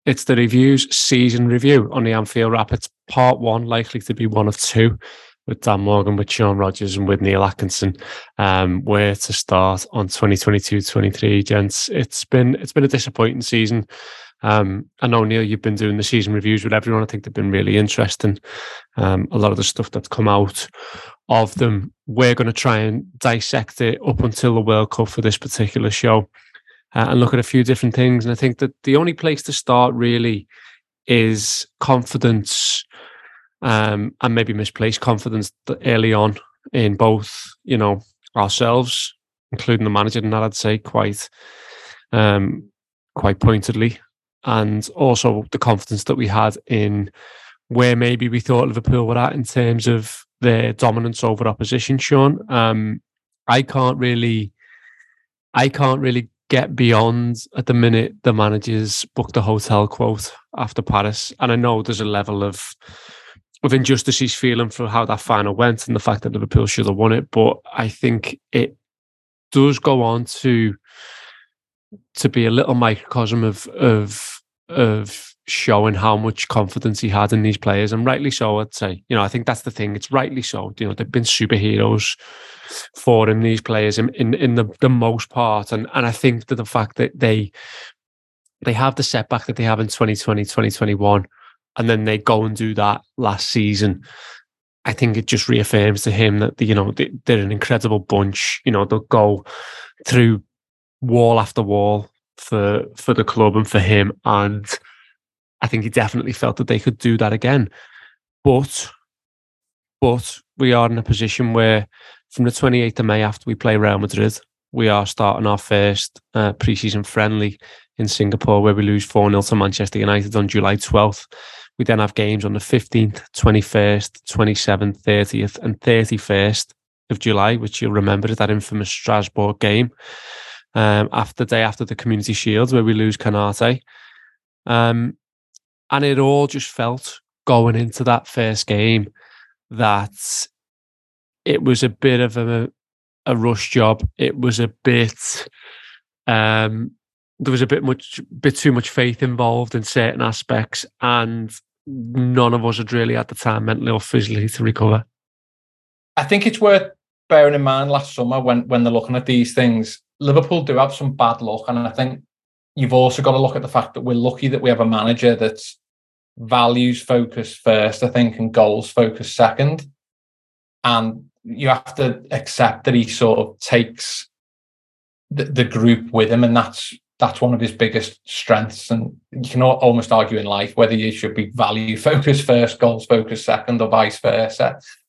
It's the reviews season review on the Anfield Wrap. It's part one, likely to be one of two, with Dan Morgan, with Sean Rogers, and with Neil Atkinson. Where to start on 2022-23, gents? It's been a disappointing season. I know, Neil, you've been doing the season reviews with everyone. I think they've been really interesting. A lot of the stuff that's come out of them, we're going to try and dissect it up until the World Cup for this particular show. And look at a few different things. And I think that the only place to start really is confidence, and maybe misplaced confidence early on in both, ourselves, including the manager, and that I'd say quite pointedly, and also the confidence that we had in where maybe we thought Liverpool were at in terms of their dominance over opposition. Sean, I can't really get beyond at the minute the managers booked a hotel quote after Paris, and I know there's a level of injustice he's feeling for how that final went and the fact that Liverpool should have won it, but I think it does go on to be a little microcosm of showing how much confidence he had in these players, and rightly so, I'd say. I think that's the thing. It's rightly so. They've been superheroes for him, these players, in the most part, and I think that the fact that they have the setback that they have in 2020, 2021, and then they go and do that last season, I think it just reaffirms to him that they're an incredible bunch. They'll go through wall after wall for the club and for him, and I think he definitely felt that they could do that again. But we are in a position where from the 28th of May, after we play Real Madrid, we are starting our first pre-season friendly in Singapore, where we lose 4-0 to Manchester United on July 12th. We then have games on the 15th, 21st, 27th, 30th and 31st of July, which you'll remember is that infamous Strasbourg game, after the Community Shield, where we lose Canate. And it all just felt, going into that first game, that it was a bit of a rush job. It was a bit, there was a bit too much faith involved in certain aspects, and none of us had really had the time mentally or physically to recover. I think it's worth bearing in mind last summer when they're looking at these things, Liverpool do have some bad luck, and I think you've also got to look at the fact that we're lucky that we have a manager that's values focused first, I think, and goals focused second. And you have to accept that he sort of takes the group with him, and that's one of his biggest strengths. And you can almost argue in life whether you should be value focused first, goals focused second, or vice versa.